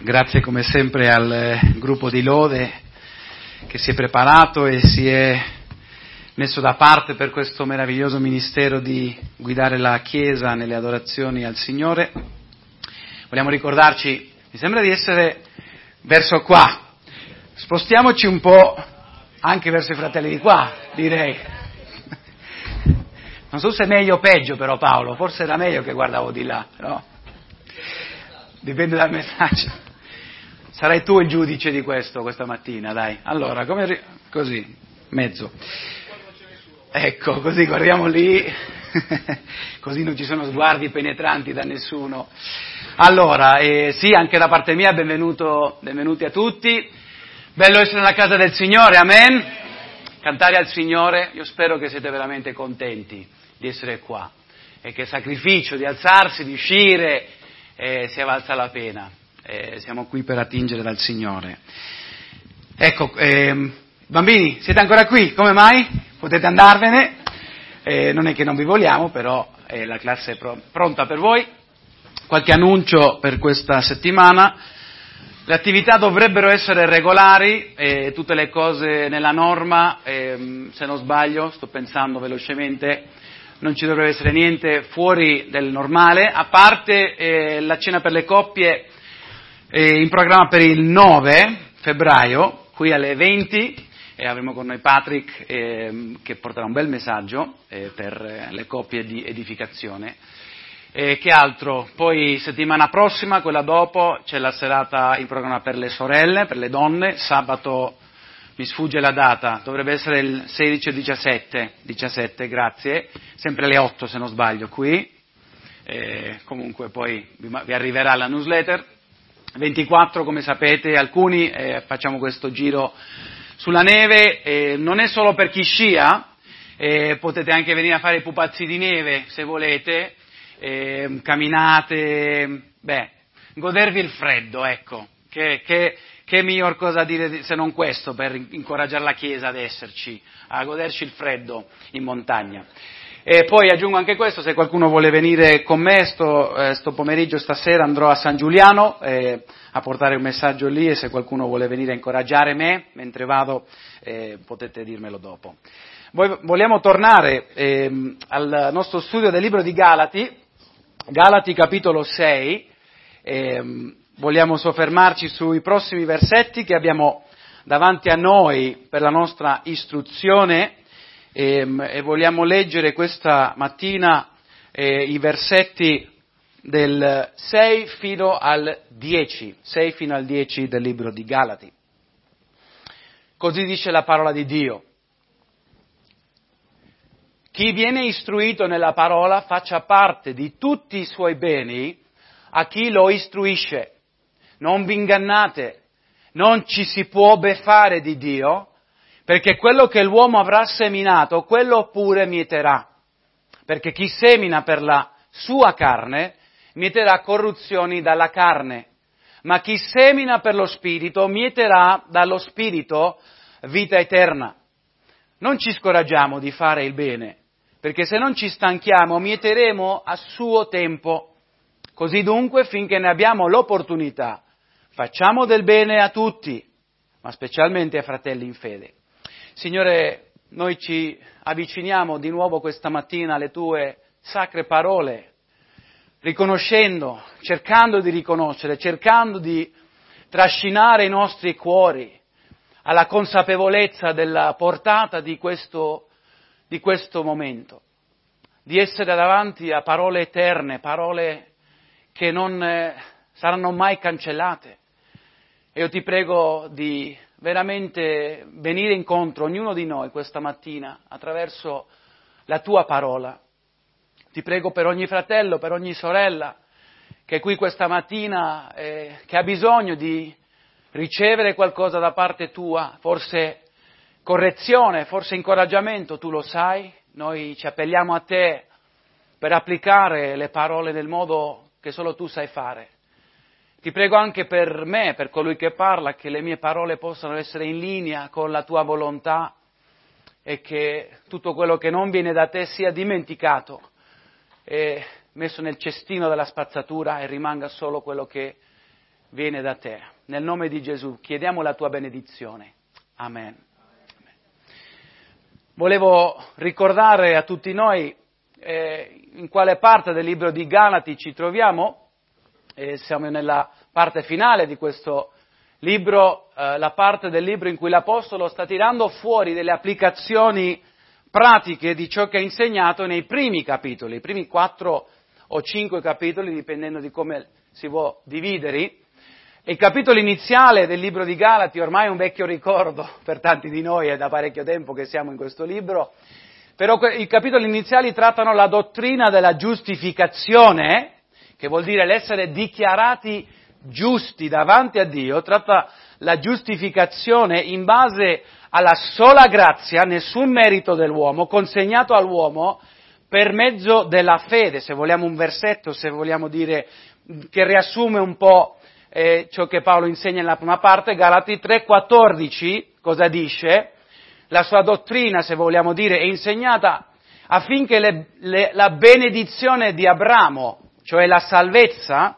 Grazie come sempre al gruppo di Lode che si è preparato e si è messo da parte per questo meraviglioso ministero di guidare la Chiesa nelle adorazioni al Signore. Vogliamo ricordarci, mi sembra di essere verso qua, spostiamoci un po' anche verso i fratelli di qua, direi. Non so se è meglio o peggio però Paolo, forse era meglio che guardavo di là, no? Dipende dal messaggio. Sarai tu il giudice di questo questa mattina, dai. Allora, così, mezzo. Ecco, così guardiamo lì, così non ci sono sguardi penetranti da nessuno. Allora, sì, anche da parte mia benvenuti a tutti. Bello essere nella casa del Signore, amen. Cantare al Signore, io spero che siete veramente contenti di essere qua e che il sacrificio di alzarsi, di uscire, sia valsa la pena. Siamo qui per attingere dal Signore. Ecco, bambini, siete ancora qui? Come mai? Potete andarvene? Non è che non vi vogliamo, però la classe è pronta per voi. Qualche annuncio per questa settimana. Le attività dovrebbero essere regolari, tutte le cose nella norma, se non sbaglio, sto pensando velocemente, non ci dovrebbe essere niente fuori del normale, a parte la cena per le coppie in programma per il 9 febbraio, qui alle 20, e avremo con noi Patrick che porterà un bel messaggio per le coppie di edificazione. Che altro? Poi settimana prossima, quella dopo, c'è la serata in programma per le sorelle, per le donne, sabato mi sfugge la data, dovrebbe essere il 16 o 17, grazie, sempre alle 8 se non sbaglio qui, comunque poi vi arriverà la newsletter. 24, come sapete, alcuni facciamo questo giro sulla neve, non è solo per chi scia, potete anche venire a fare i pupazzi di neve se volete, camminate, godervi il freddo, ecco, che miglior cosa dire se non questo per incoraggiare la Chiesa ad esserci, a goderci il freddo in montagna. E poi aggiungo anche questo, se qualcuno vuole venire con me sto pomeriggio, stasera andrò a San Giuliano a portare un messaggio lì, e se qualcuno vuole venire a incoraggiare me mentre vado potete dirmelo dopo. Vogliamo tornare al nostro studio del libro di Galati capitolo 6, vogliamo soffermarci sui prossimi versetti che abbiamo davanti a noi per la nostra istruzione. E vogliamo leggere questa mattina i versetti del 6 fino al 10 del libro di Galati. Così dice la parola di Dio. Chi viene istruito nella parola faccia parte di tutti i suoi beni a chi lo istruisce. Non vi ingannate, non ci si può beffare di Dio, perché quello che l'uomo avrà seminato, quello pure mieterà. Perché chi semina per la sua carne, mieterà corruzioni dalla carne. Ma chi semina per lo Spirito, mieterà dallo Spirito vita eterna. Non ci scoraggiamo di fare il bene, perché se non ci stanchiamo, mieteremo a suo tempo. Così dunque, finché ne abbiamo l'opportunità, facciamo del bene a tutti, ma specialmente ai fratelli in fede. Signore, noi ci avviciniamo di nuovo questa mattina alle Tue sacre parole, riconoscendo, cercando di riconoscere, cercando di trascinare i nostri cuori alla consapevolezza della portata di questo momento, di essere davanti a parole eterne, parole che non saranno mai cancellate. E io ti prego di veramente venire incontro a ognuno di noi questa mattina attraverso la Tua parola. Ti prego per ogni fratello, per ogni sorella che è qui questa mattina, che ha bisogno di ricevere qualcosa da parte Tua, forse correzione, forse incoraggiamento, Tu lo sai, noi ci appelliamo a Te per applicare le parole nel modo che solo Tu sai fare. Ti prego anche per me, per colui che parla, che le mie parole possano essere in linea con la Tua volontà e che tutto quello che non viene da Te sia dimenticato e messo nel cestino della spazzatura e rimanga solo quello che viene da te. Nel nome di Gesù chiediamo la tua benedizione. Amen. Volevo ricordare a tutti noi in quale parte del libro di Galati ci troviamo. Siamo nella parte finale di questo libro, la parte del libro in cui l'Apostolo sta tirando fuori delle applicazioni pratiche di ciò che ha insegnato nei primi capitoli, i primi 4 o 5 capitoli, dipendendo di come si può dividere. Il capitolo iniziale del libro di Galati ormai è un vecchio ricordo per tanti di noi, è da parecchio tempo che siamo in questo libro, però i capitoli iniziali trattano la dottrina della giustificazione, che vuol dire l'essere dichiarati giusti davanti a Dio, tratta la giustificazione in base alla sola grazia, nessun merito dell'uomo, consegnato all'uomo per mezzo della fede, se vogliamo un versetto, se vogliamo dire, che riassume un po' ciò che Paolo insegna nella prima parte. Galati 3,14, cosa dice? La sua dottrina, se vogliamo dire, è insegnata affinché la benedizione di Abramo, cioè la salvezza,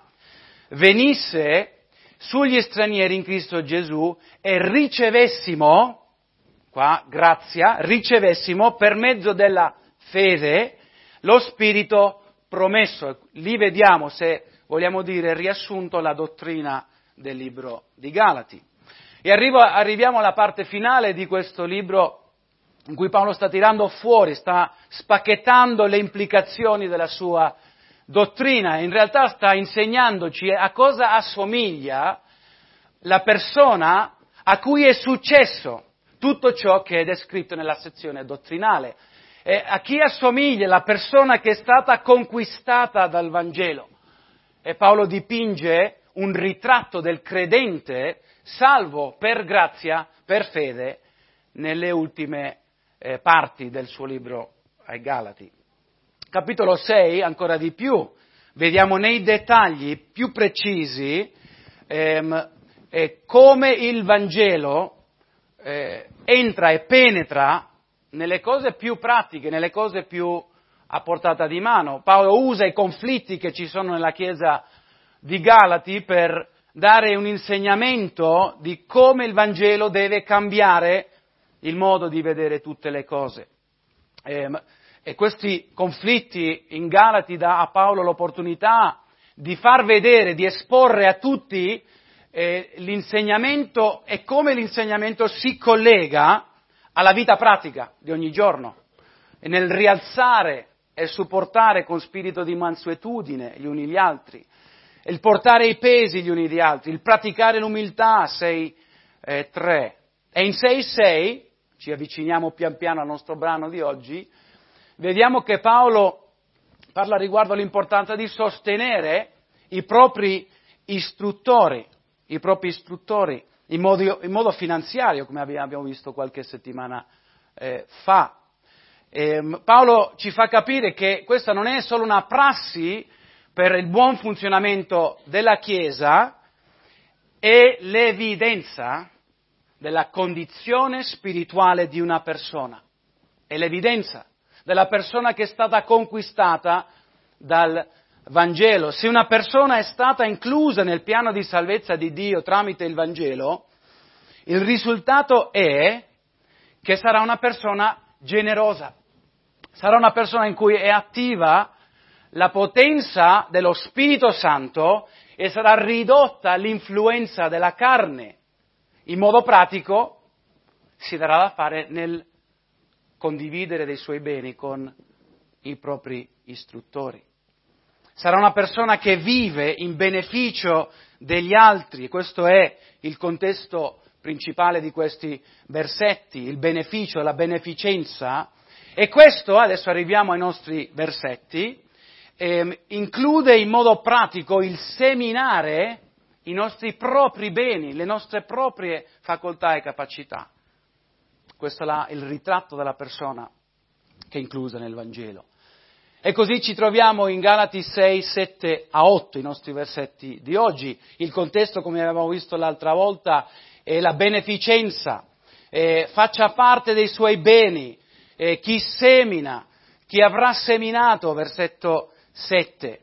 venisse sugli stranieri in Cristo Gesù e ricevessimo, qua, grazia, ricevessimo per mezzo della fede lo Spirito promesso. Lì vediamo, se vogliamo dire, riassunto la dottrina del libro di Galati. E arriviamo alla parte finale di questo libro in cui Paolo sta tirando fuori, sta spacchettando le implicazioni della sua dottrina. In realtà sta insegnandoci a cosa assomiglia la persona a cui è successo tutto ciò che è descritto nella sezione dottrinale. A chi assomiglia la persona che è stata conquistata dal Vangelo. E Paolo dipinge un ritratto del credente salvo per grazia, per fede, nelle ultime parti del suo libro ai Galati. Capitolo 6, ancora di più, vediamo nei dettagli più precisi come il Vangelo entra e penetra nelle cose più pratiche, nelle cose più a portata di mano. Paolo usa i conflitti che ci sono nella Chiesa di Galati per dare un insegnamento di come il Vangelo deve cambiare il modo di vedere tutte le cose. E questi conflitti in Galati dà a Paolo l'opportunità di far vedere, di esporre a tutti l'insegnamento e come l'insegnamento si collega alla vita pratica di ogni giorno, e nel rialzare e supportare con spirito di mansuetudine gli uni gli altri, il portare i pesi gli uni gli altri, il praticare l'umiltà, 6:3. E in 6:6, ci avviciniamo pian piano al nostro brano di oggi, vediamo che Paolo parla riguardo all'importanza di sostenere i propri istruttori in modo finanziario, come abbiamo visto qualche settimana fa. Paolo ci fa capire che questa non è solo una prassi per il buon funzionamento della Chiesa, è l'evidenza della condizione spirituale di una persona, è l'evidenza della persona che è stata conquistata dal Vangelo. Se una persona è stata inclusa nel piano di salvezza di Dio tramite il Vangelo, il risultato è che sarà una persona generosa, sarà una persona in cui è attiva la potenza dello Spirito Santo e sarà ridotta l'influenza della carne. In modo pratico si darà da fare nel condividere dei suoi beni con i propri istruttori. Sarà una persona che vive in beneficio degli altri, questo è il contesto principale di questi versetti, il beneficio, la beneficenza, e questo, adesso arriviamo ai nostri versetti, include in modo pratico il seminare i nostri propri beni, le nostre proprie facoltà e capacità. Questo è il ritratto della persona che è inclusa nel Vangelo. E così ci troviamo in Galati 6, 7 a 8, i nostri versetti di oggi. Il contesto, come avevamo visto l'altra volta, è la beneficenza, faccia parte dei suoi beni, chi semina, chi avrà seminato, versetto 7.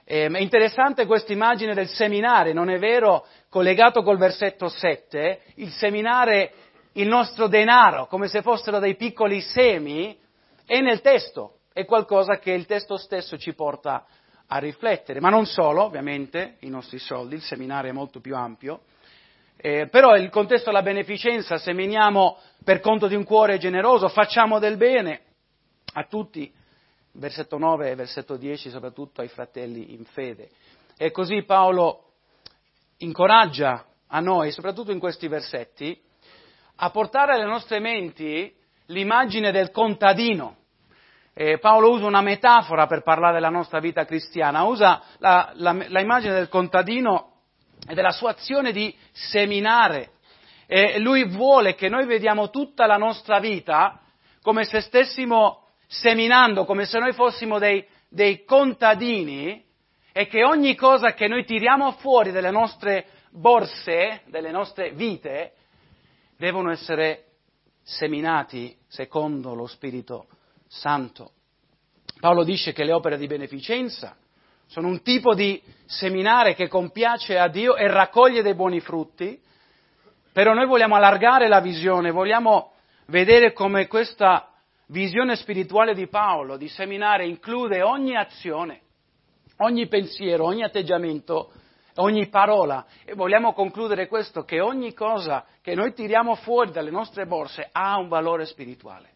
È interessante questa immagine del seminare, non è vero? Collegato col versetto 7, il seminare il nostro denaro, come se fossero dei piccoli semi, è nel testo, è qualcosa che il testo stesso ci porta a riflettere, ma non solo, ovviamente, i nostri soldi, il seminario è molto più ampio, però il contesto della beneficenza, seminiamo per conto di un cuore generoso, facciamo del bene a tutti, versetto 9 e versetto 10, soprattutto ai fratelli in fede. E così Paolo incoraggia a noi, soprattutto in questi versetti, a portare alle nostre menti l'immagine del contadino. Paolo usa una metafora per parlare della nostra vita cristiana, usa la immagine del contadino e della sua azione di seminare. Lui vuole che noi vediamo tutta la nostra vita come se stessimo seminando, come se noi fossimo dei contadini e che ogni cosa che noi tiriamo fuori dalle nostre borse, delle nostre vite, devono essere seminati secondo lo Spirito Santo. Paolo dice che le opere di beneficenza sono un tipo di seminare che compiace a Dio e raccoglie dei buoni frutti, però noi vogliamo allargare la visione, vogliamo vedere come questa visione spirituale di Paolo di seminare include ogni azione, ogni pensiero, ogni atteggiamento, ogni parola. E vogliamo concludere questo, che ogni cosa che noi tiriamo fuori dalle nostre borse ha un valore spirituale.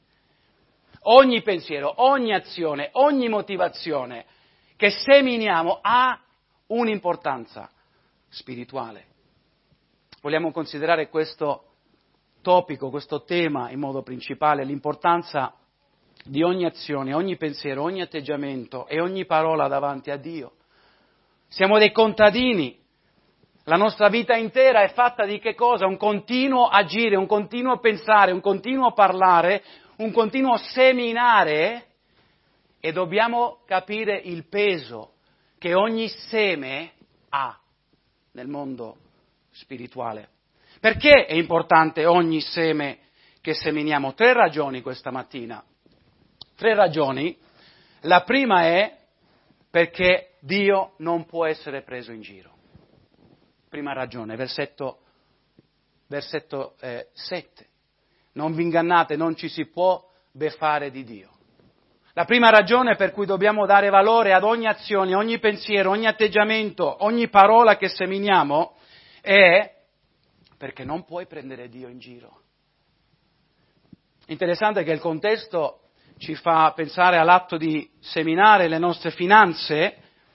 Ogni pensiero, ogni azione, ogni motivazione che seminiamo ha un'importanza spirituale. Vogliamo considerare questo topico, questo tema in modo principale, l'importanza di ogni azione, ogni pensiero, ogni atteggiamento e ogni parola davanti a Dio. Siamo dei contadini, la nostra vita intera è fatta di che cosa? Un continuo agire, un continuo pensare, un continuo parlare, un continuo seminare, e dobbiamo capire il peso che ogni seme ha nel mondo spirituale. Perché è importante ogni seme che seminiamo? 3 ragioni questa mattina. 3 ragioni. La prima è perché Dio non può essere preso in giro. Prima ragione, versetto 7. Non vi ingannate, non ci si può beffare di Dio. La prima ragione per cui dobbiamo dare valore ad ogni azione, ogni pensiero, ogni atteggiamento, ogni parola che seminiamo è perché non puoi prendere Dio in giro. Interessante che il contesto ci fa pensare all'atto di seminare le nostre finanze.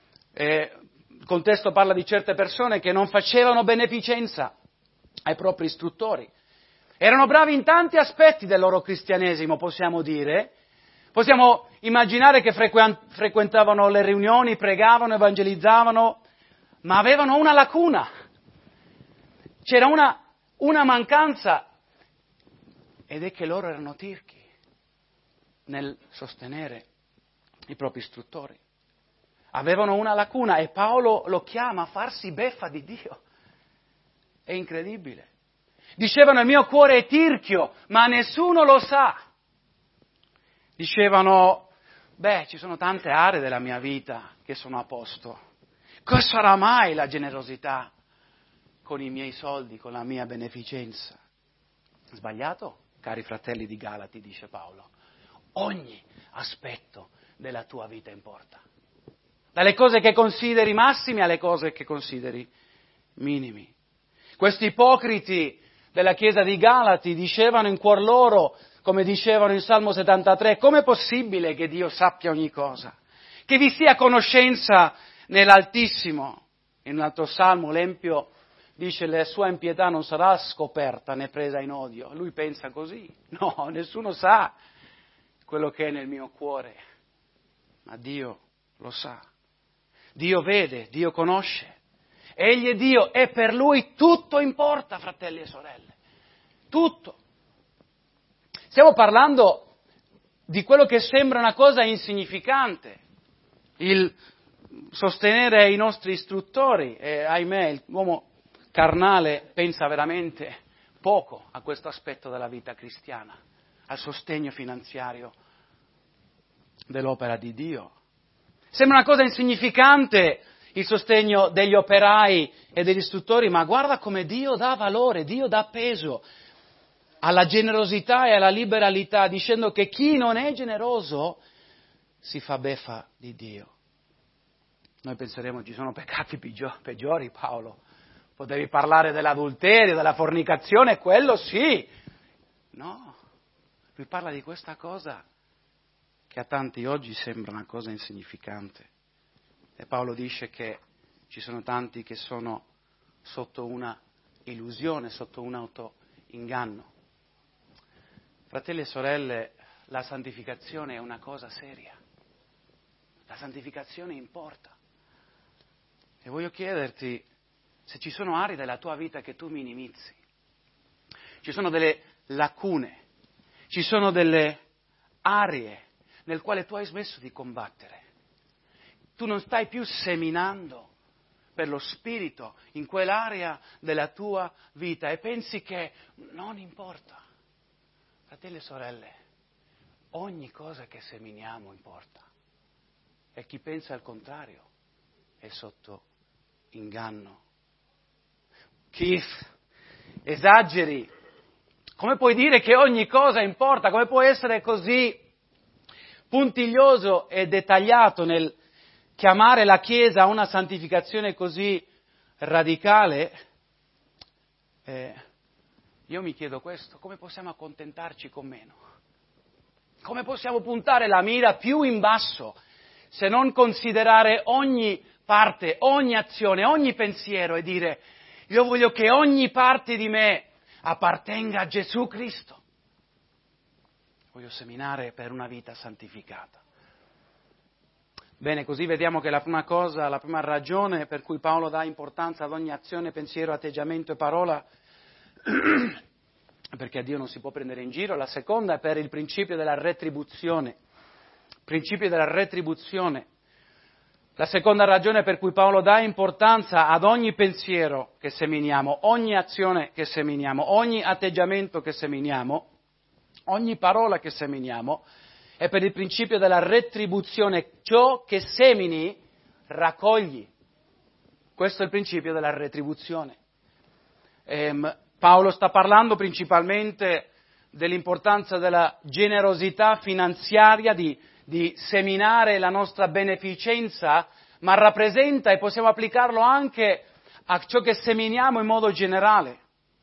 Il contesto parla di certe persone che non facevano beneficenza ai propri istruttori. Erano bravi in tanti aspetti del loro cristianesimo, possiamo dire. Possiamo immaginare che frequentavano le riunioni, pregavano, evangelizzavano, ma avevano una lacuna. C'era una mancanza, ed è che loro erano tirchi nel sostenere i propri istruttori. Avevano una lacuna e Paolo lo chiama a farsi beffa di Dio. È incredibile. Dicevano: il mio cuore è tirchio, ma nessuno lo sa. Dicevano: ci sono tante aree della mia vita che sono a posto. Cosa sarà mai la generosità con i miei soldi, con la mia beneficenza? Sbagliato, cari fratelli di Galati, dice Paolo. Ogni aspetto della tua vita importa. Dalle cose che consideri massimi alle cose che consideri minimi. Questi ipocriti della chiesa di Galati dicevano in cuor loro, come dicevano in Salmo 73, com'è possibile che Dio sappia ogni cosa? Che vi sia conoscenza nell'Altissimo. In un altro Salmo l'empio dice: la sua impietà non sarà scoperta né presa in odio. Lui pensa così. No, nessuno sa quello che è nel mio cuore, ma Dio lo sa. Dio vede, Dio conosce. Egli è Dio e per Lui tutto importa, fratelli e sorelle. Tutto. Stiamo parlando di quello che sembra una cosa insignificante, il sostenere i nostri istruttori, e ahimè l'uomo carnale pensa veramente poco a questo aspetto della vita cristiana, al sostegno finanziario dell'opera di Dio. Sembra una cosa insignificante il sostegno degli operai e degli istruttori, ma guarda come Dio dà valore, Dio dà peso alla generosità e alla liberalità, dicendo che chi non è generoso si fa beffa di Dio. Noi penseremo ci sono peccati peggiori, Paolo. Potevi parlare dell'adulterio, della fornicazione, quello sì. No, lui parla di questa cosa che a tanti oggi sembra una cosa insignificante. E Paolo dice che ci sono tanti che sono sotto una illusione, sotto un autoinganno. Fratelli e sorelle, la santificazione è una cosa seria. La santificazione importa. E voglio chiederti se ci sono aree della tua vita che tu minimizzi. Ci sono delle lacune, ci sono delle aree nel quale tu hai smesso di combattere. Tu non stai più seminando per lo Spirito in quell'area della tua vita e pensi che non importa. Fratelli e sorelle, ogni cosa che seminiamo importa. E chi pensa al contrario è sotto inganno. Keith, esageri. Come puoi dire che ogni cosa importa? Come puoi essere così puntiglioso e dettagliato nel chiamare la Chiesa a una santificazione così radicale? Io mi chiedo questo, come possiamo accontentarci con meno? Come possiamo puntare la mira più in basso se non considerare ogni parte, ogni azione, ogni pensiero e dire io voglio che ogni parte di me appartenga a Gesù Cristo. Voglio seminare per una vita santificata. Bene, così vediamo che la prima ragione per cui Paolo dà importanza ad ogni azione, pensiero, atteggiamento e parola, perché a Dio non si può prendere in giro. La seconda è per il principio della retribuzione. Principio della retribuzione. La seconda ragione per cui Paolo dà importanza ad ogni pensiero che seminiamo, ogni azione che seminiamo, ogni atteggiamento che seminiamo, ogni parola che seminiamo, è per il principio della retribuzione. Ciò che semini, raccogli. Questo è il principio della retribuzione. Paolo sta parlando principalmente dell'importanza della generosità finanziaria, di seminare la nostra beneficenza, ma rappresenta, e possiamo applicarlo anche a ciò che seminiamo in modo generale.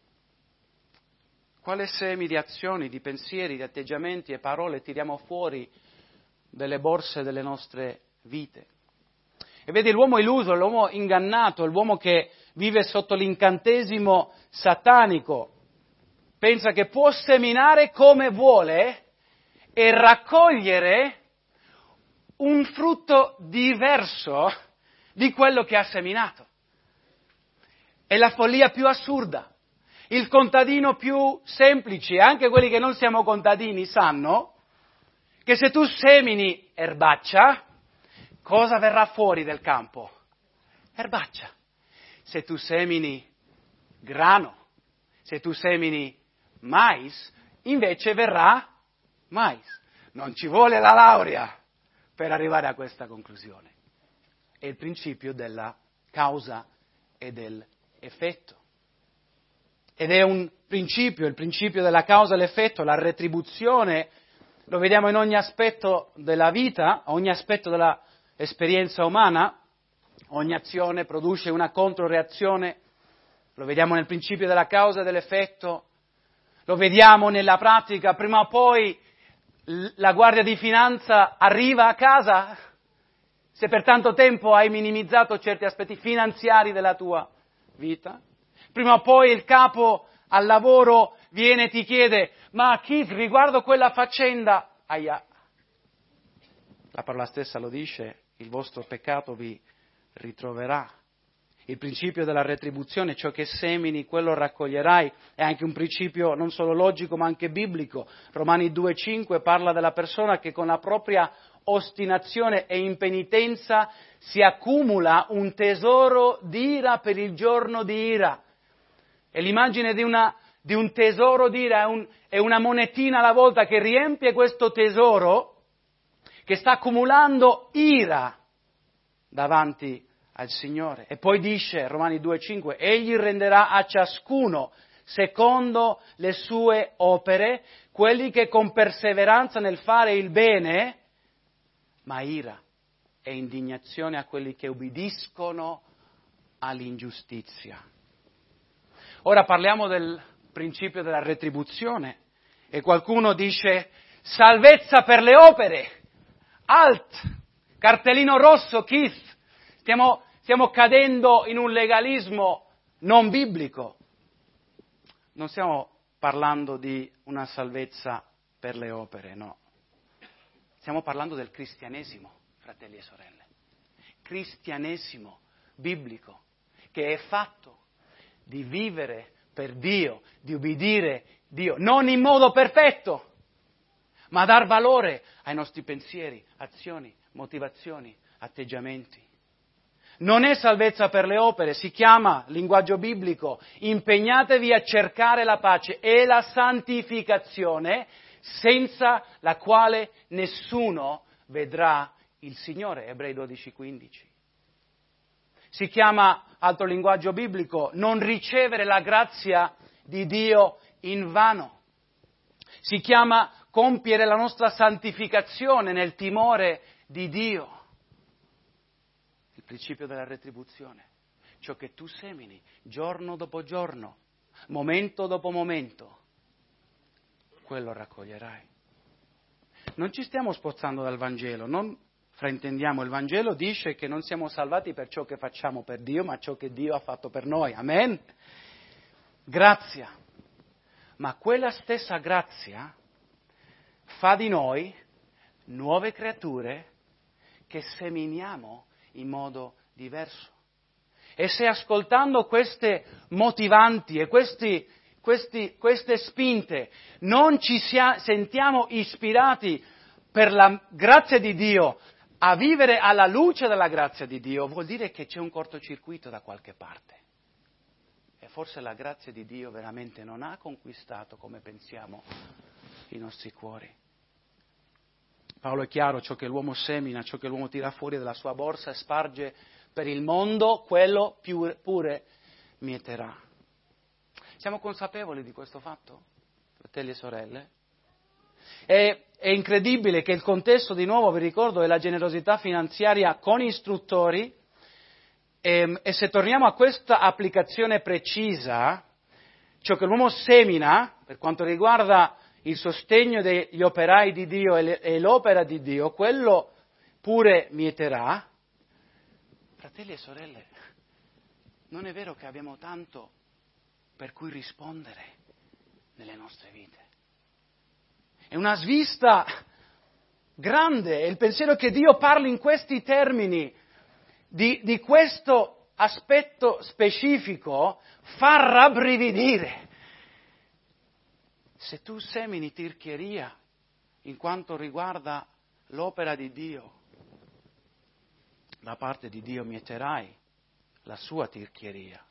Quale semi di azioni, di pensieri, di atteggiamenti e parole tiriamo fuori dalle borse delle nostre vite? E vedi, l'uomo illuso, l'uomo ingannato, l'uomo che vive sotto l'incantesimo satanico, pensa che può seminare come vuole e raccogliere un frutto diverso di quello che ha seminato. È la follia più assurda. Il contadino più semplice, anche quelli che non siamo contadini, sanno che se tu semini erbaccia, cosa verrà fuori del campo? Erbaccia. Se tu semini grano, se tu semini mais, invece verrà mais. Non ci vuole la laurea per arrivare a questa conclusione. È il principio della causa e dell'effetto. Ed è un principio, il principio della causa e l'effetto, la retribuzione, lo vediamo in ogni aspetto della vita, ogni aspetto dell'esperienza umana, ogni azione produce una controreazione, lo vediamo nel principio della causa e dell'effetto, lo vediamo nella pratica, prima o poi la Guardia di Finanza arriva a casa, se per tanto tempo hai minimizzato certi aspetti finanziari della tua vita, prima o poi il capo al lavoro viene e ti chiede, ma Keith, riguardo quella faccenda, ahia, la parola stessa lo dice, il vostro peccato vi ritroverà. Il principio della retribuzione, ciò che semini, quello raccoglierai, è anche un principio non solo logico ma anche biblico. Romani 2,5 parla della persona che con la propria ostinazione e impenitenza si accumula un tesoro di ira per il giorno di ira. E l'immagine di un tesoro di ira è una monetina alla volta che riempie questo tesoro, che sta accumulando ira davanti al Signore. E poi dice, Romani 2,5, egli renderà a ciascuno secondo le sue opere, quelli che con perseveranza nel fare il bene, ma ira e indignazione a quelli che ubbidiscono all'ingiustizia. Ora parliamo del principio della retribuzione e qualcuno dice salvezza per le opere, alt, cartellino rosso, Keith, stiamo cadendo in un legalismo non biblico. Non stiamo parlando di una salvezza per le opere, no. Stiamo parlando del cristianesimo, fratelli e sorelle. Cristianesimo biblico, che è fatto di vivere per Dio, di ubbidire Dio, non in modo perfetto, ma dar valore ai nostri pensieri, azioni, motivazioni, atteggiamenti. Non è salvezza per le opere, si chiama, linguaggio biblico, impegnatevi a cercare la pace e la santificazione, senza la quale nessuno vedrà il Signore, Ebrei 12,15. Si chiama, altro linguaggio biblico, non ricevere la grazia di Dio in vano. Si chiama compiere la nostra santificazione nel timore di Dio. Il principio della retribuzione. Ciò che tu semini giorno dopo giorno, momento dopo momento, quello raccoglierai. Non ci stiamo spostando dal Vangelo, non fraintendiamo, il Vangelo dice che non siamo salvati per ciò che facciamo per Dio, ma ciò che Dio ha fatto per noi. Amen? Grazia. Ma quella stessa grazia fa di noi nuove creature che seminiamo in modo diverso. E se ascoltando queste motivanti e queste spinte non ci sentiamo ispirati per la grazia di Dio a vivere alla luce della grazia di Dio, vuol dire che c'è un cortocircuito da qualche parte. E forse la grazia di Dio veramente non ha conquistato, come pensiamo, i nostri cuori. Paolo è chiaro, ciò che l'uomo semina, ciò che l'uomo tira fuori dalla sua borsa e sparge per il mondo, quello pure mieterà. Siamo consapevoli di questo fatto, fratelli e sorelle? È incredibile che il contesto, di nuovo vi ricordo, è la generosità finanziaria con istruttori e se torniamo a questa applicazione precisa, ciò che l'uomo semina per quanto riguarda il sostegno degli operai di Dio e l'opera di Dio, quello pure mieterà. Fratelli e sorelle, non è vero che abbiamo tanto per cui rispondere nelle nostre vite. È una svista grande, è il pensiero che Dio parli in questi termini, di questo aspetto specifico, fa rabbrividire. Se tu semini tirchieria in quanto riguarda l'opera di Dio, da parte di Dio mieterai la sua tirchieria.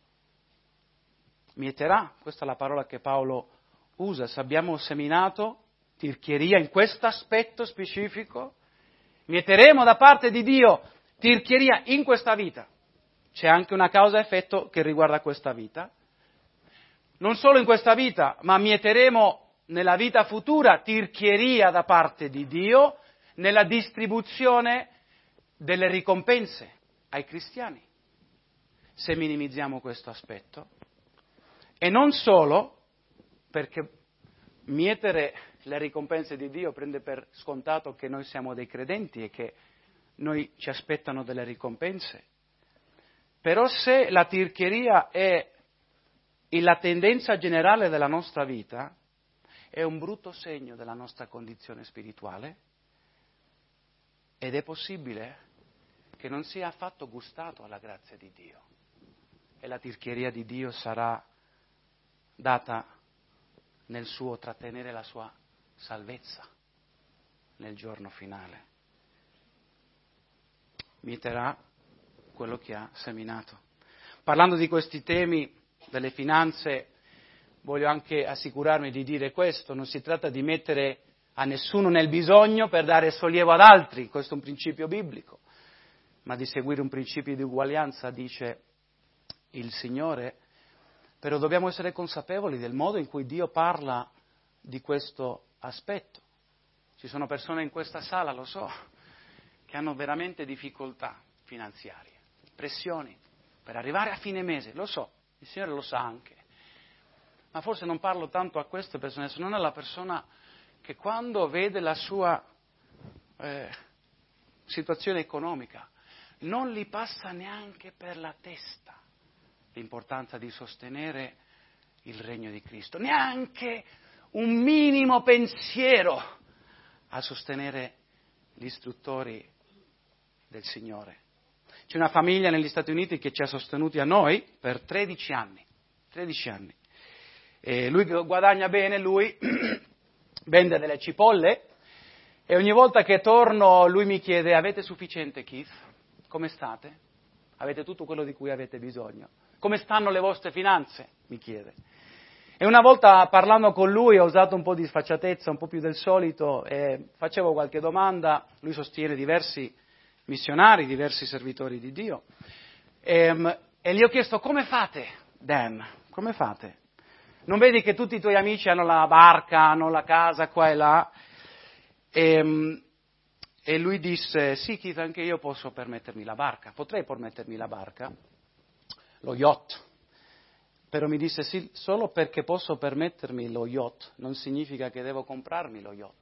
Mieterà, questa è la parola che Paolo usa, se abbiamo seminato tirchieria in questo aspetto specifico, mieteremo da parte di Dio tirchieria in questa vita. C'è anche una causa-effetto che riguarda questa vita. Non solo in questa vita, ma mieteremo nella vita futura tirchieria da parte di Dio nella distribuzione delle ricompense ai cristiani, se minimizziamo questo aspetto. E non solo, perché mietere le ricompense di Dio prende per scontato che noi siamo dei credenti e che noi ci aspettano delle ricompense. Però se la tirchieria è la tendenza generale della nostra vita, è un brutto segno della nostra condizione spirituale ed è possibile che non sia affatto gustato alla grazia di Dio e la tirchieria di Dio sarà data nel suo trattenere la sua salvezza nel giorno finale. Mieterà quello che ha seminato. Parlando di questi temi delle finanze, voglio anche assicurarmi di dire questo: non si tratta di mettere a nessuno nel bisogno per dare sollievo ad altri, questo è un principio biblico, ma di seguire un principio di uguaglianza, dice il Signore. Però dobbiamo essere consapevoli del modo in cui Dio parla di questo aspetto. Ci sono persone in questa sala, lo so, che hanno veramente difficoltà finanziarie, pressioni per arrivare a fine mese, lo so, il Signore lo sa anche. Ma forse non parlo tanto a queste persone, se non alla persona che quando vede la sua situazione economica non gli passa neanche per la testa l'importanza di sostenere il regno di Cristo, neanche un minimo pensiero a sostenere gli istruttori del Signore. C'è una famiglia negli Stati Uniti che ci ha sostenuti a noi per 13 anni. E lui guadagna bene, lui vende delle cipolle e ogni volta che torno lui mi chiede: avete sufficiente, Keith? Come state? Avete tutto quello di cui avete bisogno? Come stanno le vostre finanze? Mi chiede. E una volta parlando con lui ho usato un po' di sfacciatezza, un po' più del solito, e facevo qualche domanda. Lui sostiene diversi missionari, diversi servitori di Dio. E gli ho chiesto: come fate, Dan? Come fate? Non vedi che tutti i tuoi amici hanno la barca, hanno la casa qua e là? E lui disse: sì, Keith, anche io posso permettermi la barca, potrei permettermi la barca, lo yacht. Però mi disse: sì, solo perché posso permettermi lo yacht non significa che devo comprarmi lo yacht.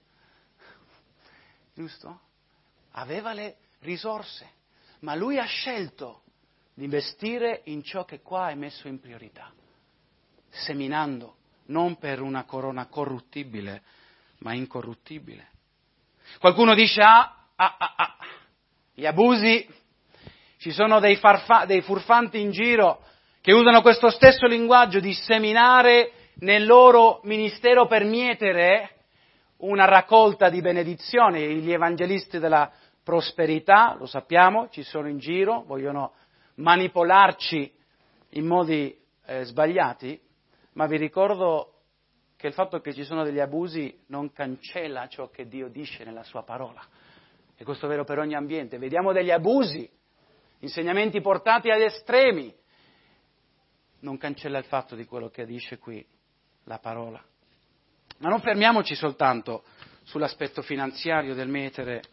Giusto? Aveva le risorse, ma lui ha scelto di investire in ciò che qua è messo in priorità, seminando non per una corona corruttibile, ma incorruttibile. Qualcuno dice: gli abusi, ci sono dei furfanti in giro che usano questo stesso linguaggio di seminare nel loro ministero per mietere una raccolta di benedizione. Gli evangelisti della prosperità, lo sappiamo, ci sono in giro, vogliono manipolarci in modi sbagliati, ma vi ricordo che il fatto che ci sono degli abusi non cancella ciò che Dio dice nella sua parola. E questo è vero per ogni ambiente. Vediamo degli abusi, insegnamenti portati agli estremi, non cancella il fatto di quello che dice qui la parola. Ma non fermiamoci soltanto sull'aspetto finanziario del mietere,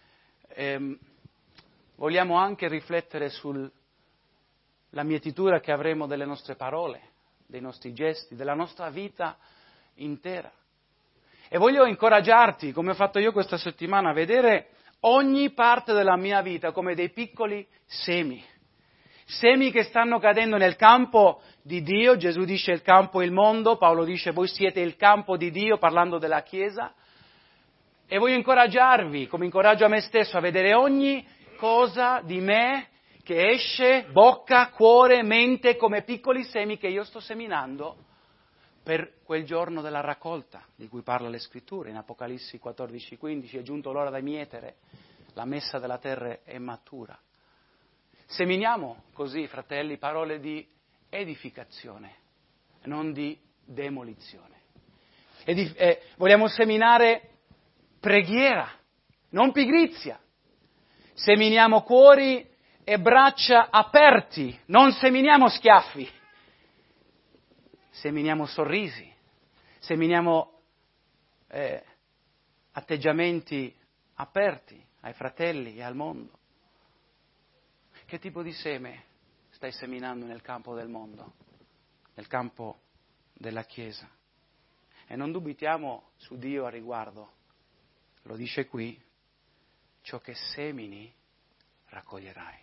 vogliamo anche riflettere sulla mietitura che avremo delle nostre parole, dei nostri gesti, della nostra vita intera. E voglio incoraggiarti, come ho fatto io questa settimana, a vedere ogni parte della mia vita come dei piccoli semi che stanno cadendo nel campo di Dio. Gesù dice: il campo è il mondo, Paolo dice: voi siete il campo di Dio, parlando della Chiesa. E voglio incoraggiarvi, come incoraggio a me stesso, a vedere ogni cosa di me che esce, bocca, cuore, mente, come piccoli semi che io sto seminando per quel giorno della raccolta di cui parla le Scritture. In Apocalisse 14:15 è giunto l'ora da mietere, la messa della terra è matura. Seminiamo così, fratelli, parole di edificazione, non di demolizione. Vogliamo seminare preghiera, non pigrizia. Seminiamo cuori e braccia aperti, non seminiamo schiaffi. Seminiamo sorrisi, seminiamo atteggiamenti aperti ai fratelli e al mondo. Che tipo di seme stai seminando nel campo del mondo, nel campo della Chiesa? E non dubitiamo su Dio a riguardo. Lo dice qui: ciò che semini raccoglierai.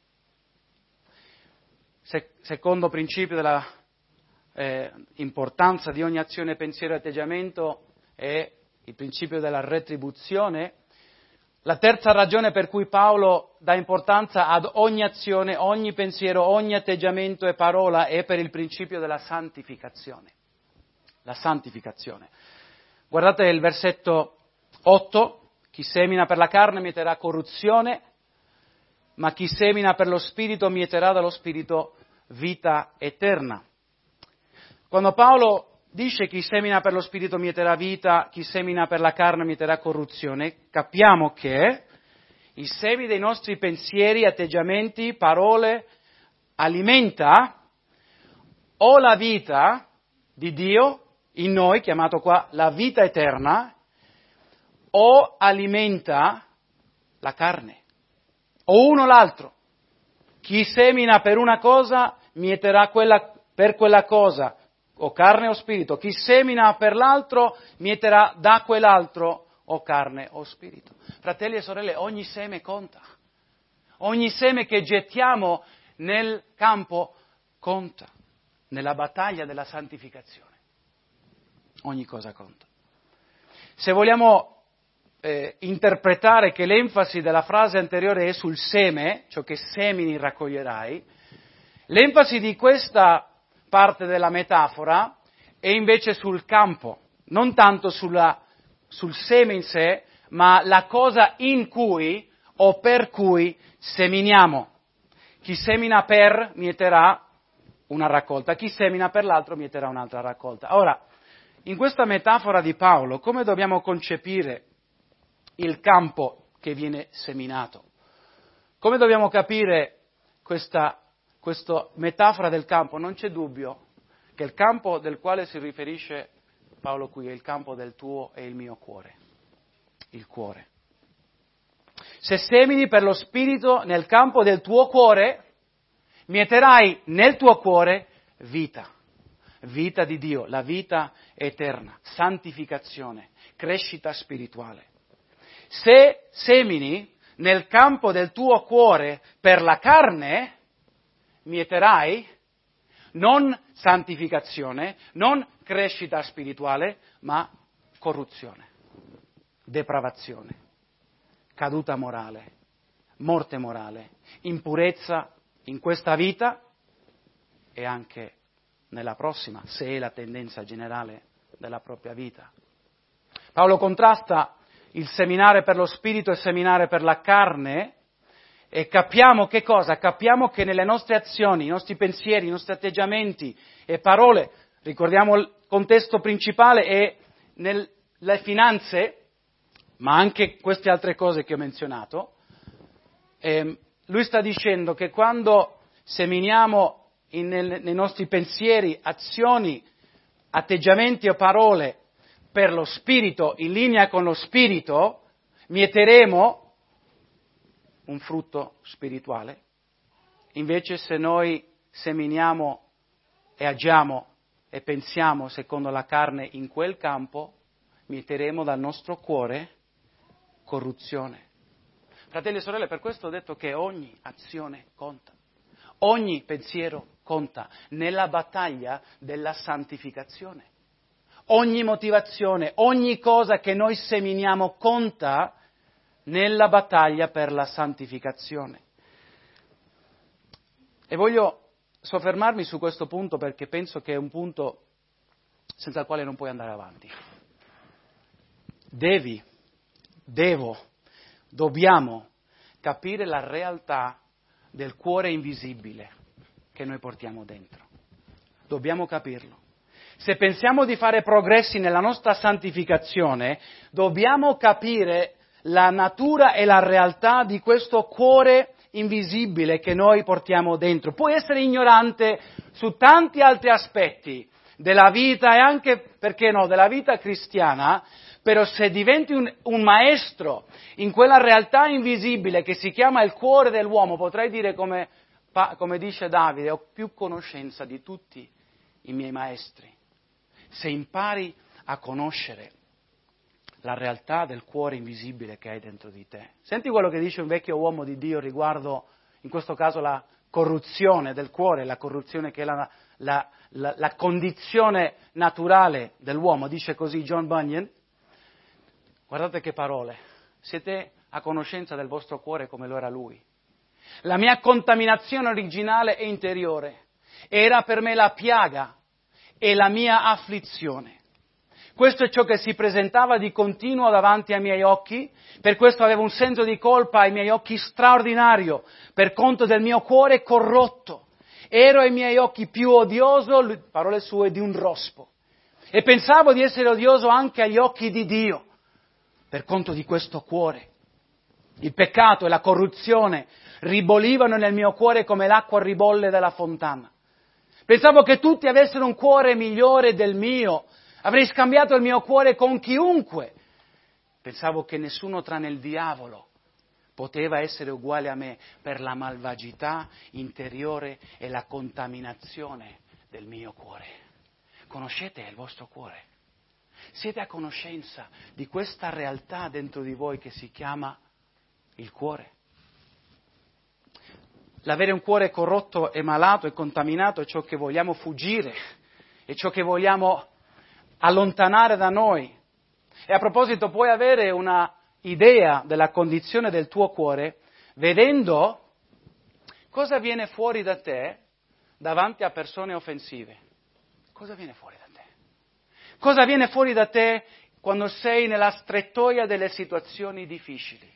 Secondo principio della importanza di ogni azione, pensiero e atteggiamento è il principio della retribuzione. La terza ragione per cui Paolo dà importanza ad ogni azione, ogni pensiero, ogni atteggiamento e parola è per il principio della santificazione. La santificazione. Guardate il versetto 8: chi semina per la carne mieterà corruzione, ma chi semina per lo Spirito mieterà dallo Spirito vita eterna. Quando Paolo dice chi semina per lo Spirito mieterà vita, chi semina per la carne mieterà corruzione, capiamo che i semi dei nostri pensieri, atteggiamenti, parole, alimenta o la vita di Dio in noi, chiamato qua la vita eterna, o alimenta la carne, o uno o l'altro. Chi semina per una cosa, mieterà per quella cosa, o carne o spirito. Chi semina per l'altro, mieterà da quell'altro, o carne o spirito. Fratelli e sorelle, ogni seme conta. Ogni seme che gettiamo nel campo conta, nella battaglia della santificazione. Ogni cosa conta. Se vogliamo interpretare che l'enfasi della frase anteriore è sul seme, ciò che semini raccoglierai, l'enfasi di questa parte della metafora è invece sul campo, non tanto sul seme in sé, ma la cosa in cui o per cui seminiamo. Chi semina per mieterà una raccolta, chi semina per l'altro mieterà un'altra raccolta. Ora, in questa metafora di Paolo, come dobbiamo concepire il campo che viene seminato? Come dobbiamo capire questa metafora del campo? Non c'è dubbio che il campo del quale si riferisce Paolo qui è il campo del tuo e il mio cuore, il cuore. Se semini per lo Spirito nel campo del tuo cuore, mieterai nel tuo cuore vita di Dio, la vita eterna, santificazione, crescita spirituale. Se semini nel campo del tuo cuore per la carne, mieterai non santificazione, non crescita spirituale, ma corruzione, depravazione, caduta morale, morte morale, impurezza in questa vita e anche nella prossima, se è la tendenza generale della propria vita. Paolo contrasta il seminare per lo spirito e seminare per la carne e capiamo che cosa? Capiamo che nelle nostre azioni, i nostri pensieri, i nostri atteggiamenti e parole, ricordiamo il contesto principale è nelle finanze, ma anche queste altre cose che ho menzionato, lui sta dicendo che quando seminiamo nei nostri pensieri, azioni, atteggiamenti o parole per lo Spirito, in linea con lo Spirito, mieteremo un frutto spirituale. Invece se noi seminiamo e agiamo e pensiamo secondo la carne in quel campo, mieteremo dal nostro cuore corruzione. Fratelli e sorelle, per questo ho detto che ogni azione conta, ogni pensiero conta nella battaglia della santificazione. Ogni motivazione, ogni cosa che noi seminiamo conta nella battaglia per la santificazione. E voglio soffermarmi su questo punto perché penso che è un punto senza il quale non puoi andare avanti. Dobbiamo capire la realtà del cuore invisibile che noi portiamo dentro. Dobbiamo capirlo. Se pensiamo di fare progressi nella nostra santificazione, dobbiamo capire la natura e la realtà di questo cuore invisibile che noi portiamo dentro. Puoi essere ignorante su tanti altri aspetti della vita e anche, perché no, della vita cristiana, però se diventi un maestro in quella realtà invisibile che si chiama il cuore dell'uomo, potrai dire come dice Davide, ho più conoscenza di tutti i miei maestri. Se impari a conoscere la realtà del cuore invisibile che hai dentro di te. Senti quello che dice un vecchio uomo di Dio riguardo, in questo caso, la corruzione del cuore, la corruzione che è la condizione naturale dell'uomo. Dice così John Bunyan, guardate che parole, siete a conoscenza del vostro cuore come lo era lui. La mia contaminazione originale e interiore era per me la piaga e la mia afflizione. Questo è ciò che si presentava di continuo davanti ai miei occhi, per questo avevo un senso di colpa ai miei occhi straordinario, per conto del mio cuore corrotto. Ero ai miei occhi più odioso, parole sue, di un rospo. E pensavo di essere odioso anche agli occhi di Dio, per conto di questo cuore. Il peccato e la corruzione ribollivano nel mio cuore come l'acqua ribolle dalla fontana. Pensavo che tutti avessero un cuore migliore del mio, avrei scambiato il mio cuore con chiunque. Pensavo che nessuno tranne il diavolo poteva essere uguale a me per la malvagità interiore e la contaminazione del mio cuore. Conoscete il vostro cuore? Siete a conoscenza di questa realtà dentro di voi che si chiama il cuore? L'avere un cuore corrotto e malato e contaminato è ciò che vogliamo fuggire, è ciò che vogliamo allontanare da noi. E a proposito, puoi avere una idea della condizione del tuo cuore vedendo cosa viene fuori da te davanti a persone offensive. Cosa viene fuori da te? Cosa viene fuori da te quando sei nella strettoia delle situazioni difficili?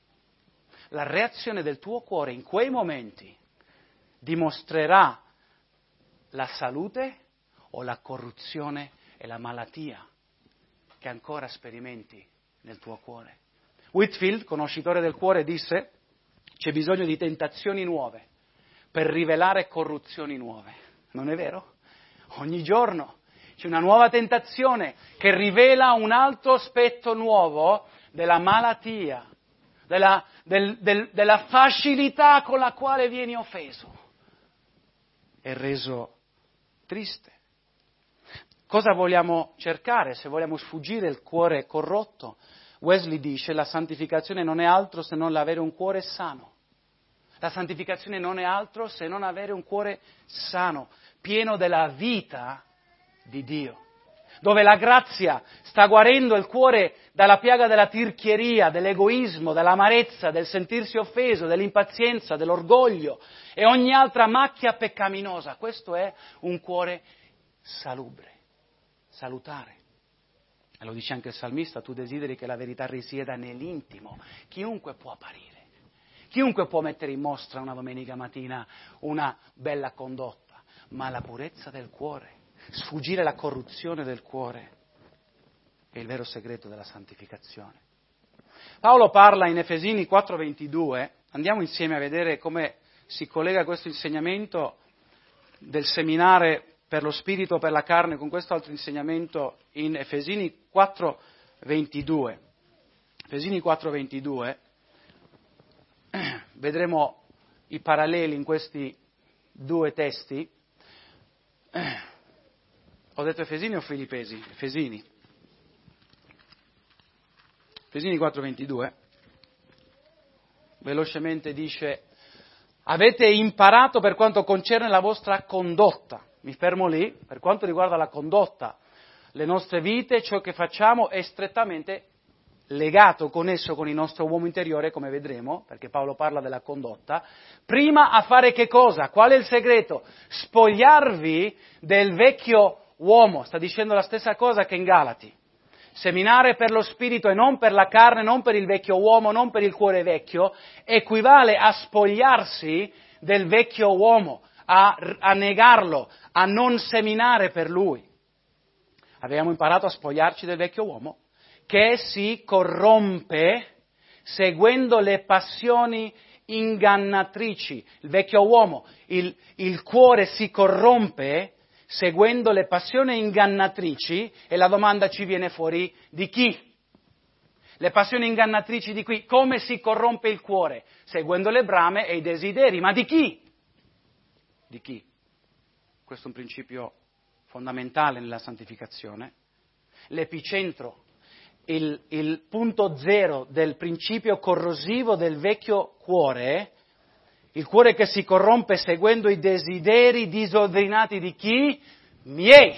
La reazione del tuo cuore in quei momenti dimostrerà la salute o la corruzione e la malattia che ancora sperimenti nel tuo cuore. Whitfield, conoscitore del cuore, disse: c'è bisogno di tentazioni nuove per rivelare corruzioni nuove. Non è vero? Ogni giorno c'è una nuova tentazione che rivela un altro aspetto nuovo della malattia, della facilità con la quale vieni offeso e reso triste. Cosa vogliamo cercare se vogliamo sfuggire il cuore corrotto? Wesley dice: la santificazione non è altro se non l'avere un cuore sano. La santificazione non è altro se non avere un cuore sano, pieno della vita di Dio, dove la grazia sta guarendo il cuore dalla piaga della tirchieria, dell'egoismo, dell'amarezza, del sentirsi offeso, dell'impazienza, dell'orgoglio e ogni altra macchia peccaminosa. Questo è un cuore salubre, salutare. E lo dice anche il salmista: tu desideri che la verità risieda nell'intimo. Chiunque può apparire, chiunque può mettere in mostra una domenica mattina una bella condotta, ma la purezza del cuore, sfuggire la corruzione del cuore, è il vero segreto della santificazione. Paolo parla in Efesini 4:22, andiamo insieme a vedere come si collega questo insegnamento del seminare per lo spirito o per la carne con questo altro insegnamento in Efesini 4:22. Efesini 4:22, vedremo i paralleli in questi due testi. Ho detto Efesini o Filippesi? Efesini. Efesini 4:22, velocemente dice: avete imparato per quanto concerne la vostra condotta. Mi fermo lì. Per quanto riguarda la condotta, le nostre vite, ciò che facciamo è strettamente legato con esso, con il nostro uomo interiore, come vedremo, perché Paolo parla della condotta. Prima a fare che cosa? Qual è il segreto? Spogliarvi del vecchio uomo. Sta dicendo la stessa cosa che in Galati. Seminare per lo spirito e non per la carne, non per il vecchio uomo, non per il cuore vecchio, equivale a spogliarsi del vecchio uomo, a negarlo, a non seminare per lui. Avevamo imparato a spogliarci del vecchio uomo che si corrompe seguendo le passioni ingannatrici. Il vecchio uomo, il cuore si corrompe seguendo le passioni ingannatrici, e la domanda ci viene fuori: di chi? Le passioni ingannatrici di qui. Come si corrompe il cuore? Seguendo le brame e i desideri. Ma di chi? Di chi? Questo è un principio fondamentale nella santificazione. L'epicentro, il punto zero del principio corrosivo del vecchio cuore, il cuore che si corrompe seguendo i desideri disordinati di chi? Miei.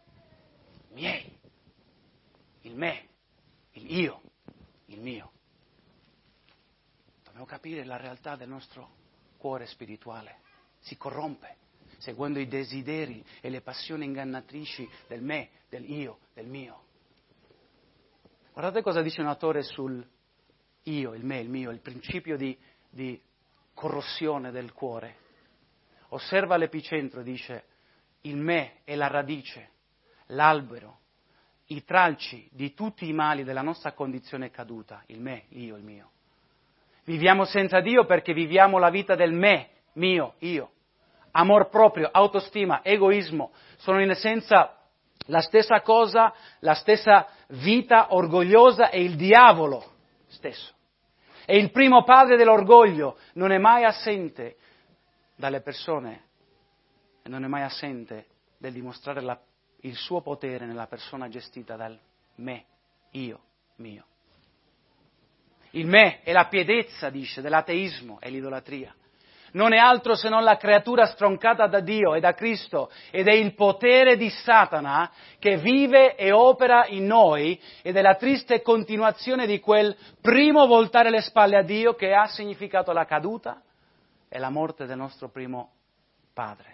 Il me, il io, il mio. Dobbiamo capire la realtà del nostro cuore spirituale. Si corrompe seguendo i desideri e le passioni ingannatrici del me, del io, del mio. Guardate cosa dice un autore sul io, il me, il mio, il principio di corrosione del cuore. Osserva l'epicentro, dice: il me è la radice, l'albero, i tralci di tutti i mali della nostra condizione caduta, il me, io, il mio. Viviamo senza Dio perché viviamo la vita del me, mio, io. Amor proprio, autostima, egoismo sono in essenza la stessa cosa, la stessa vita orgogliosa e il diavolo stesso. E il primo padre dell'orgoglio non è mai assente dalle persone e non è mai assente del dimostrare il suo potere nella persona gestita dal me, io, mio. Il me è la piedezza, dice, dell'ateismo e l'idolatria. Non è altro se non la creatura stroncata da Dio e da Cristo ed è il potere di Satana che vive e opera in noi ed è la triste continuazione di quel primo voltare le spalle a Dio che ha significato la caduta e la morte del nostro primo padre.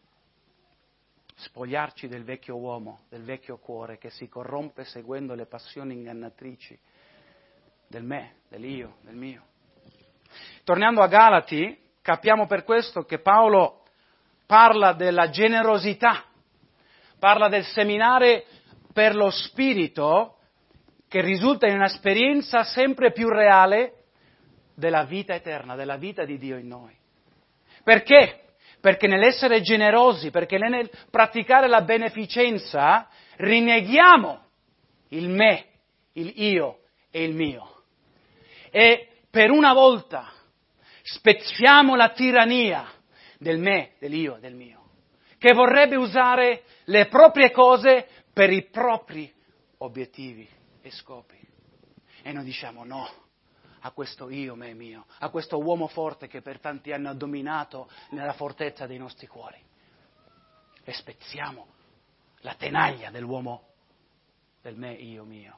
Spogliarci del vecchio uomo, del vecchio cuore che si corrompe seguendo le passioni ingannatrici del me, dell'io, del mio. Tornando a Galati, capiamo per questo che Paolo parla della generosità, parla del seminare per lo Spirito che risulta in un'esperienza sempre più reale della vita eterna, della vita di Dio in noi. Perché? Perché nell'essere generosi, perché nel praticare la beneficenza, rinneghiamo il me, il io e il mio. E per una volta spezziamo la tirannia del me, dell'io, del mio, che vorrebbe usare le proprie cose per i propri obiettivi e scopi. E noi diciamo no a questo io, me, mio, a questo uomo forte che per tanti anni ha dominato nella fortezza dei nostri cuori. E spezziamo la tenaglia dell'uomo, del me, io, mio.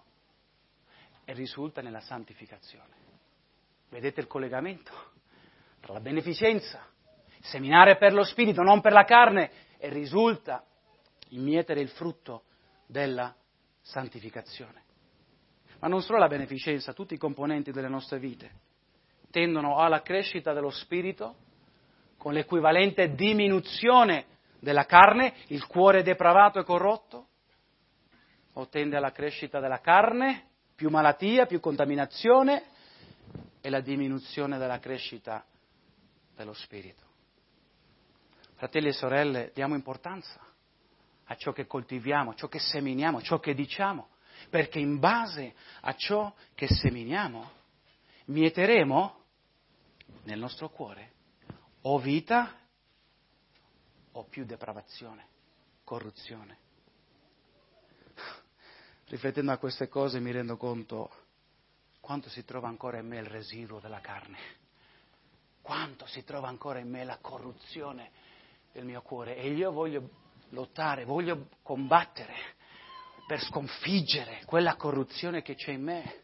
E risulta nella santificazione. Vedete il collegamento tra la beneficenza, il seminare per lo spirito, non per la carne, e risulta in mietere il frutto della santificazione. Ma non solo la beneficenza, tutti i componenti delle nostre vite tendono alla crescita dello spirito con l'equivalente diminuzione della carne, il cuore depravato e corrotto, o tende alla crescita della carne, più malattia, più contaminazione, e la diminuzione della crescita dello spirito. Fratelli e sorelle, diamo importanza a ciò che coltiviamo, a ciò che seminiamo, a ciò che diciamo, perché in base a ciò che seminiamo mieteremo nel nostro cuore o vita o più depravazione, corruzione. Riflettendo a queste cose mi rendo conto quanto si trova ancora in me il residuo della carne, quanto si trova ancora in me la corruzione del mio cuore e io voglio lottare, voglio combattere per sconfiggere quella corruzione che c'è in me.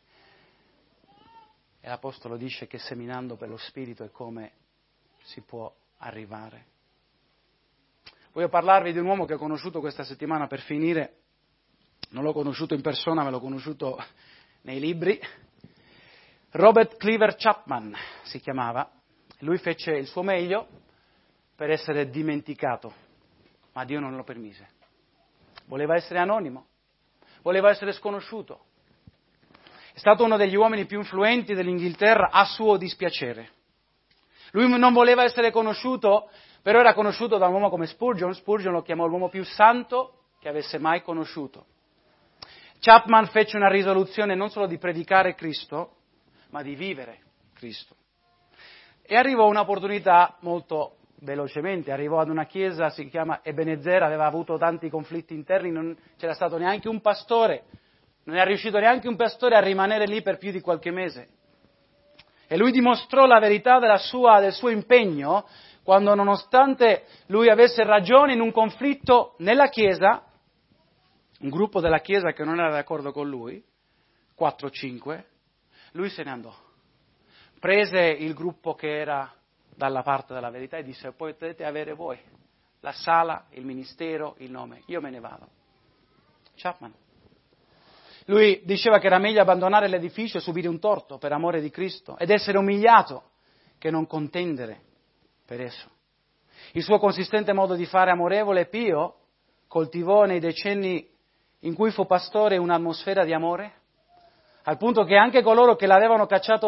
E l'Apostolo dice che seminando per lo Spirito è come si può arrivare. Voglio parlarvi di un uomo che ho conosciuto questa settimana per finire. Non l'ho conosciuto in persona, ma l'ho conosciuto nei libri. Robert Cleaver Chapman si chiamava. Lui fece il suo meglio per essere dimenticato, ma Dio non lo permise. Voleva essere anonimo, voleva essere sconosciuto. È stato uno degli uomini più influenti dell'Inghilterra a suo dispiacere. Lui non voleva essere conosciuto, però era conosciuto da un uomo come Spurgeon. Spurgeon lo chiamò l'uomo più santo che avesse mai conosciuto. Chapman fece una risoluzione non solo di predicare Cristo, ma di vivere Cristo. E arrivò un'opportunità molto velocemente, arrivò ad una chiesa, si chiama Ebenezer, aveva avuto tanti conflitti interni, non c'era stato neanche un pastore, non è riuscito neanche un pastore a rimanere lì per più di qualche mese. E lui dimostrò la verità del suo impegno quando, nonostante lui avesse ragione in un conflitto nella chiesa, un gruppo della chiesa che non era d'accordo con lui, 4-5, lui se ne andò. Prese il gruppo che era dalla parte della verità e disse: potete avere voi la sala, il ministero, il nome, io me ne vado. Chapman. Lui diceva che era meglio abbandonare l'edificio e subire un torto per amore di Cristo ed essere umiliato che non contendere per esso. Il suo consistente modo di fare amorevole e pio coltivò nei decenni in cui fu pastore un'atmosfera di amore, al punto che anche coloro che l'avevano cacciato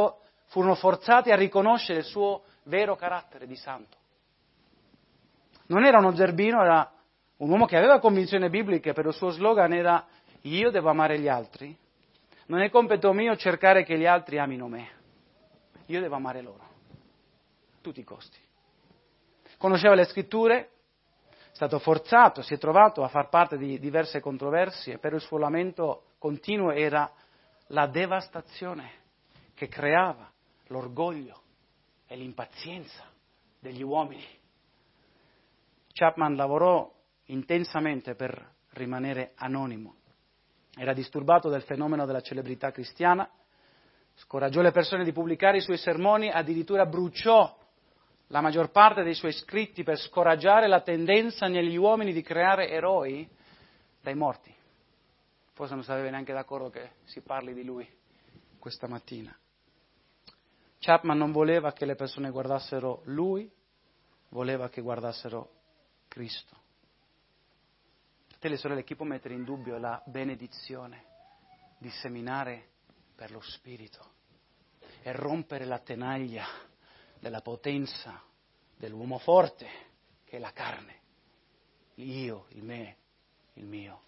furono forzati a riconoscere il suo vero carattere di santo. Non era uno zerbino, era un uomo che aveva convinzioni bibliche, però il suo slogan era: io devo amare gli altri, non è compito mio cercare che gli altri amino me, io devo amare loro, a tutti i costi. Conosceva le scritture, è stato forzato, si è trovato a far parte di diverse controversie, però il suo lamento continuo era la devastazione che creava l'orgoglio e l'impazienza degli uomini. Chapman lavorò intensamente per rimanere anonimo. Era disturbato dal fenomeno della celebrità cristiana, scoraggiò le persone di pubblicare i suoi sermoni, addirittura bruciò la maggior parte dei suoi scritti per scoraggiare la tendenza negli uomini di creare eroi dai morti. Forse non sarebbe neanche d'accordo che si parli di lui questa mattina. Chapman non voleva che le persone guardassero lui, voleva che guardassero Cristo. Fratelli e sorelle, chi può mettere in dubbio la benedizione di seminare per lo Spirito e rompere la tenaglia della potenza dell'uomo forte che è la carne, l'io, il me, il mio.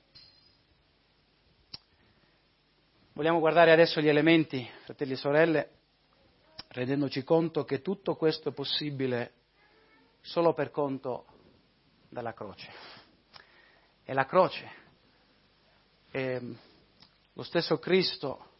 Vogliamo guardare adesso gli elementi, fratelli e sorelle, rendendoci conto che tutto questo è possibile solo per conto della croce. E la croce è lo stesso Cristo